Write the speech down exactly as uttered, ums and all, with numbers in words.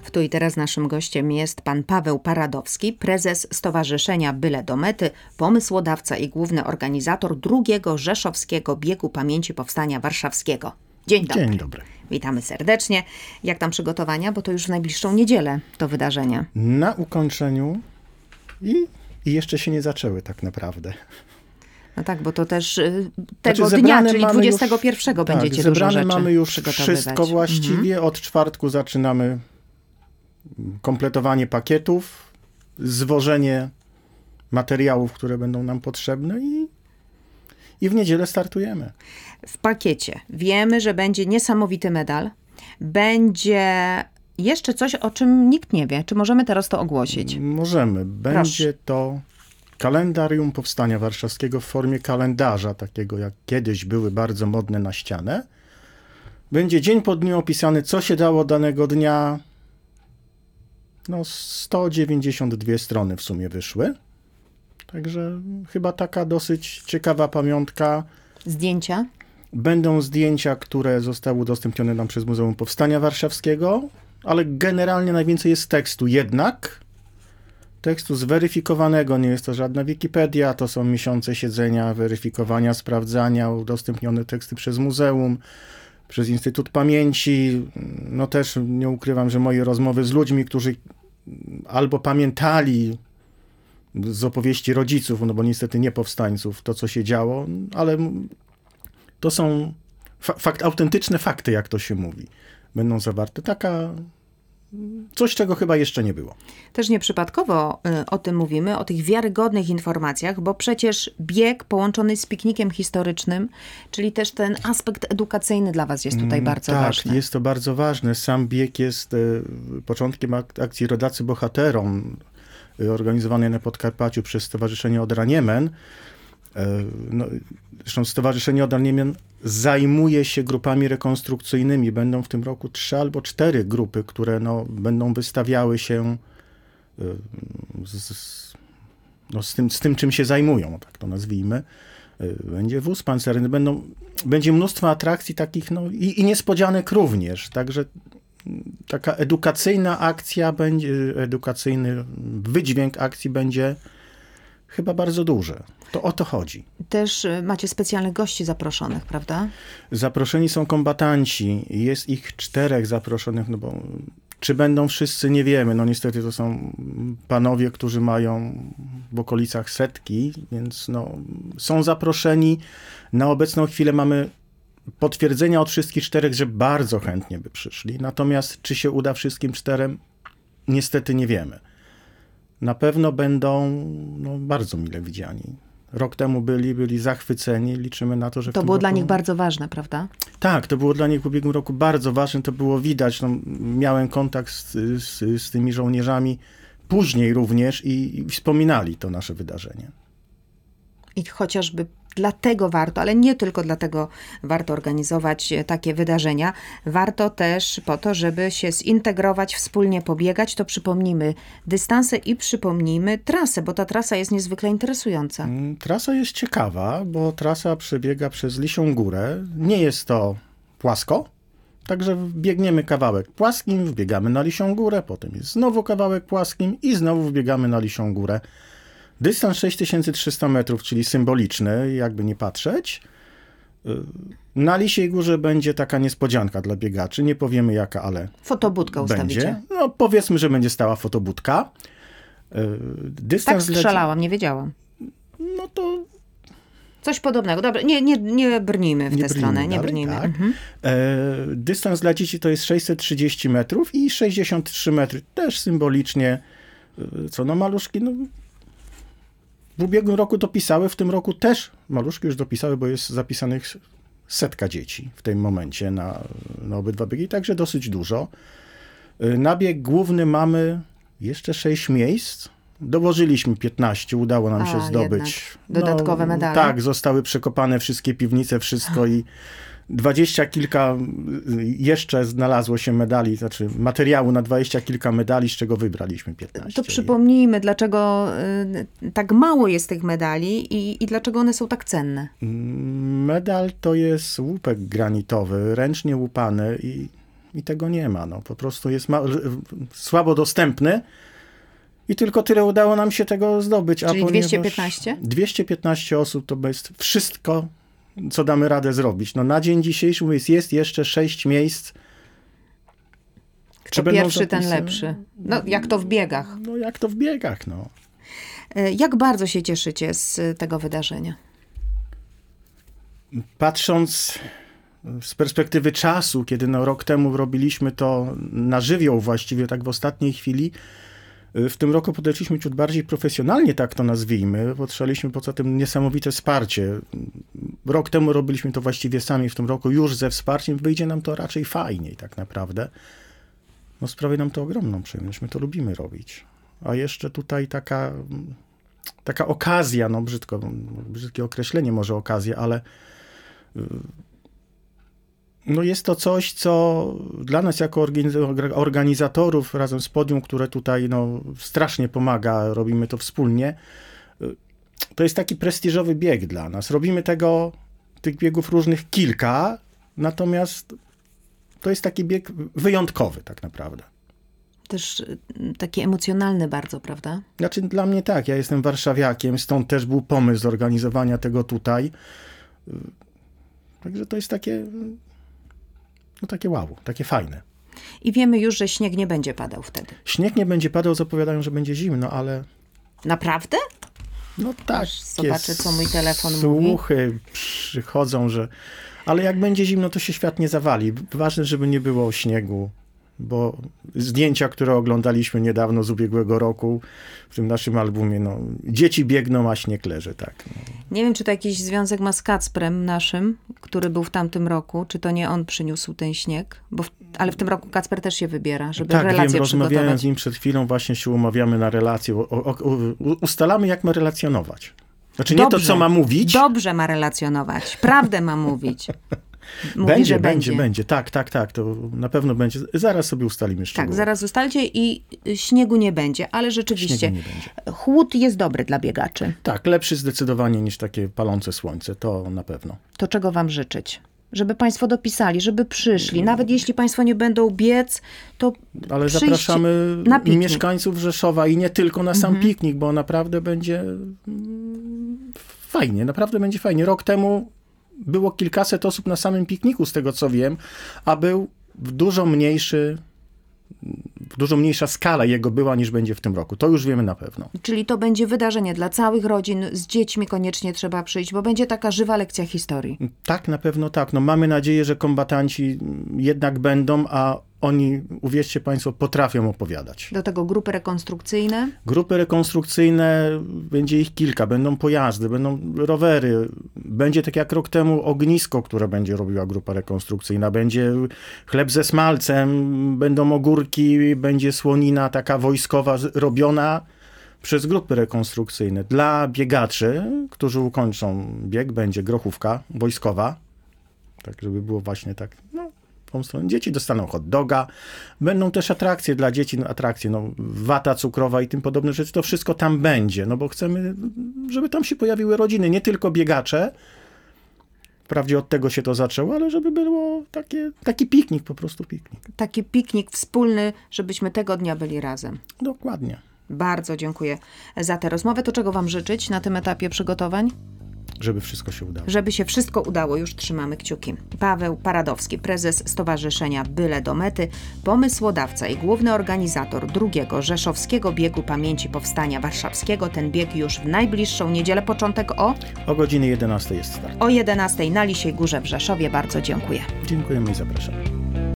W Tu i Teraz naszym gościem jest pan Paweł Paradowski, prezes Stowarzyszenia Byle do Mety, pomysłodawca i główny organizator drugiego Rzeszowskiego Biegu Pamięci Powstania Warszawskiego. Dzień dobry. Dzień dobry. Witamy serdecznie. Jak tam przygotowania? Bo to już w najbliższą niedzielę to wydarzenie. Na ukończeniu i, i jeszcze się nie zaczęły tak naprawdę. No tak, bo to też y, tego Znaczy, dnia, czyli dwudziestego już, pierwszego tak, będziecie dużo zebrane rzeczy mamy już przygotowywać. wszystko właściwie. Mhm. Od czwartku zaczynamy kompletowanie pakietów, zwożenie materiałów, które będą nam potrzebne i, i w niedzielę startujemy. W pakiecie wiemy, że będzie niesamowity medal. Będzie jeszcze coś, o czym nikt nie wie. Czy możemy teraz to ogłosić? Możemy. Będzie Proszę. to kalendarium Powstania Warszawskiego w formie kalendarza, takiego jak kiedyś były bardzo modne na ścianę. Będzie dzień po dniu opisany, co się dało danego dnia. No, sto dziewięćdziesiąt dwie strony w sumie wyszły. Także chyba taka dosyć ciekawa pamiątka. Zdjęcia? Będą zdjęcia, które zostały udostępnione nam przez Muzeum Powstania Warszawskiego, ale generalnie najwięcej jest tekstu. Jednak tekstu zweryfikowanego, nie jest to żadna Wikipedia, to są miesiące siedzenia, weryfikowania, sprawdzania, udostępnione teksty przez muzeum, przez Instytut Pamięci. No też nie ukrywam, że moje rozmowy z ludźmi, którzy albo pamiętali z opowieści rodziców, no bo niestety nie powstańców, to co się działo, ale to są fa- fakt, autentyczne fakty, jak to się mówi. Będą zawarte. Taka coś, czego chyba jeszcze nie było. Też nieprzypadkowo y, o tym mówimy, o tych wiarygodnych informacjach, bo przecież bieg połączony z piknikiem historycznym, czyli też ten aspekt edukacyjny dla was jest tutaj bardzo tak, ważny. Tak, jest to bardzo ważne. Sam bieg jest y, początkiem ak- akcji Rodacy Bohaterom, y, organizowanej na Podkarpaciu przez Stowarzyszenie Odra Niemen. No, zresztą Stowarzyszenie Odra Niemen zajmuje się grupami rekonstrukcyjnymi. Będą w tym roku trzy albo cztery grupy, które no, będą wystawiały się z, z, no, z, tym, z tym, czym się zajmują, tak to nazwijmy. Będzie wóz pancerny, będą, będzie mnóstwo atrakcji takich no, i, i niespodzianek również. Także taka edukacyjna akcja będzie, edukacyjny wydźwięk akcji będzie chyba bardzo duże. To o to chodzi. Też macie specjalnych gości zaproszonych, prawda? Zaproszeni są kombatanci. Jest ich czterech zaproszonych, no bo czy będą wszyscy, nie wiemy. No niestety to są panowie, którzy mają w okolicach setki, więc no, są zaproszeni. Na obecną chwilę mamy potwierdzenia od wszystkich czterech, że bardzo chętnie by przyszli. Natomiast czy się uda wszystkim czterem? Niestety nie wiemy. Na pewno będą no, bardzo mile widziani. Rok temu byli, byli zachwyceni. Liczymy na to, że w To tym było roku... dla nich bardzo ważne, prawda? Tak, to było dla nich w ubiegłym roku bardzo ważne. To było widać. No, miałem kontakt z, z, z tymi żołnierzami później również i, i wspominali to nasze wydarzenie. I chociażby dlatego warto, ale nie tylko dlatego warto organizować takie wydarzenia. Warto też po to, żeby się zintegrować, wspólnie pobiegać. To przypomnijmy dystanse i przypomnijmy trasę, bo ta trasa jest niezwykle interesująca. Trasa jest ciekawa, bo trasa przebiega przez Lisią Górę. Nie jest to płasko, także biegniemy kawałek płaskim, wbiegamy na Lisią Górę, potem jest znowu kawałek płaskim i znowu wbiegamy na Lisią Górę. Dystans sześć tysięcy trzysta metrów, czyli symboliczny, jakby nie patrzeć. Na Lisiej Górze będzie taka niespodzianka dla biegaczy. Nie powiemy jaka, ale fotobudkę będzie. Ustawicie. No powiedzmy, że będzie stała fotobudka. Dystans tak strzelałam, leci... nie wiedziałam. No to... Coś podobnego. Dobra, nie, nie, nie brnijmy w nie tę stronę. Dalej, nie brnijmy. Tak. Mhm. E, dystans dla dzieci to jest sześćset trzydzieści metrów i sześćdziesiąt trzy metry. Też symbolicznie. Co no maluszki, no... W ubiegłym roku dopisały, w tym roku też maluszki już dopisały, bo jest zapisanych setka dzieci w tym momencie na, na obydwa biegi, także dosyć dużo. Na bieg główny mamy jeszcze sześć miejsc. Dołożyliśmy piętnaście, udało nam A, się zdobyć. Dodatkowe no, medale. Tak, zostały przekopane wszystkie piwnice, wszystko i dwadzieścia kilka jeszcze znalazło się medali, znaczy materiału na dwadzieścia kilka medali, z czego wybraliśmy piętnaście. To przypomnijmy, dlaczego y, tak mało jest tych medali i, i dlaczego one są tak cenne. Medal to jest łupek granitowy, ręcznie łupany i i tego nie ma. No, po prostu jest ma- słabo dostępny i tylko tyle udało nam się tego zdobyć. Czyli a dwieście piętnaście? dwieście piętnaście osób to jest wszystko, co damy radę zrobić. No, na dzień dzisiejszy jest, jest jeszcze sześć miejsc. Kto pierwszy, ten lepszy. No, jak to w biegach. No, jak to w biegach, no. Jak bardzo się cieszycie z tego wydarzenia? Patrząc z perspektywy czasu, kiedy no rok temu robiliśmy to na żywioł właściwie, tak w ostatniej chwili, w tym roku podeszliśmy ciut bardziej profesjonalnie, tak to nazwijmy. Potrzebowaliśmy poza tym niesamowite wsparcie. Rok temu robiliśmy to właściwie sami, w tym roku już ze wsparciem wyjdzie nam to raczej fajniej tak naprawdę. No sprawia nam to ogromną przyjemność, my to lubimy robić. A jeszcze tutaj taka, taka okazja, no brzydko, brzydkie określenie może okazja, ale no jest to coś, co dla nas jako organizatorów razem z Podium, które tutaj no, strasznie pomaga, robimy to wspólnie, to jest taki prestiżowy bieg dla nas. Robimy tego, tych biegów różnych kilka, natomiast to jest taki bieg wyjątkowy tak naprawdę. Też taki emocjonalny bardzo, prawda? Znaczy dla mnie tak, ja jestem warszawiakiem, stąd też był pomysł zorganizowania tego tutaj. Także to jest takie, no takie wow, takie fajne. I wiemy już, że śnieg nie będzie padał wtedy. Śnieg nie będzie padał, zapowiadają, że będzie zimno, ale... Naprawdę? No tak. Zobaczę, co mój telefon słuchy mówi. Słuchy przychodzą, że... Ale jak będzie zimno, to się świat nie zawali. Ważne, żeby nie było śniegu, bo zdjęcia, które oglądaliśmy niedawno z ubiegłego roku w tym naszym albumie, no, dzieci biegną, a śnieg leży, tak. No. Nie wiem, czy to jakiś związek ma z Kacprem naszym, który był w tamtym roku, czy to nie on przyniósł ten śnieg, bo w, ale w tym roku Kacper też się wybiera, żeby tak, relację wiem, przygotować. rozmawiałem z nim przed chwilą, właśnie się umawiamy na relację, o, o, o, ustalamy, jak ma relacjonować. Znaczy nie Dobrze, to, co ma mówić. Dobrze ma relacjonować, prawdę ma mówić. Mówi, będzie, że będzie, będzie, będzie. Tak, tak, tak. To na pewno będzie. Zaraz sobie ustalimy szczegóły. Tak, zaraz ustalcie i śniegu nie będzie, ale rzeczywiście Śniegu nie będzie. chłód jest dobry dla biegaczy. Tak, lepszy zdecydowanie niż takie palące słońce, to na pewno. To czego wam życzyć? Żeby państwo dopisali, żeby przyszli. Nawet jeśli państwo nie będą biec, to Ale przyjść zapraszamy na piknik. mieszkańców Rzeszowa i nie tylko na sam Mhm. piknik, bo naprawdę będzie mm, fajnie, naprawdę będzie fajnie. Rok temu było kilkaset osób na samym pikniku, z tego co wiem, a był w dużo mniejszy, w dużo mniejsza skala jego była niż będzie w tym roku. To już wiemy na pewno. Czyli to będzie wydarzenie dla całych rodzin, z dziećmi koniecznie trzeba przyjść, bo będzie taka żywa lekcja historii. Tak, na pewno tak. No, mamy nadzieję, że kombatanci jednak będą, a oni, uwierzcie państwo, potrafią opowiadać. Do tego grupy rekonstrukcyjne. Grupy rekonstrukcyjne, będzie ich kilka, będą pojazdy, będą rowery, będzie tak jak rok temu ognisko, które będzie robiła grupa rekonstrukcyjna, będzie chleb ze smalcem, będą ogórki, będzie słonina taka wojskowa robiona przez grupy rekonstrukcyjne. Dla biegaczy, którzy ukończą bieg, będzie grochówka wojskowa, tak żeby było właśnie tak, no, tą stronę. Dzieci dostaną hot doga, będą też atrakcje dla dzieci, no, atrakcje, no, wata cukrowa i tym podobne rzeczy, to wszystko tam będzie, no bo chcemy, żeby tam się pojawiły rodziny, nie tylko biegacze, wprawdzie od tego się to zaczęło, ale żeby było takie, taki piknik, po prostu piknik. Taki piknik wspólny, żebyśmy tego dnia byli razem. Dokładnie. Bardzo dziękuję za tę rozmowę. To czego wam życzyć na tym etapie przygotowań? Żeby wszystko się udało. Żeby się wszystko udało, już trzymamy kciuki. Paweł Paradowski, prezes Stowarzyszenia Byle do Mety, pomysłodawca i główny organizator drugiego Rzeszowskiego Biegu Pamięci Powstania Warszawskiego. Ten bieg już w najbliższą niedzielę, początek o? O godzinie jedenastej jest start. O jedenastej na Lisiej Górze w Rzeszowie. Bardzo dziękuję. Dziękujemy i zapraszamy.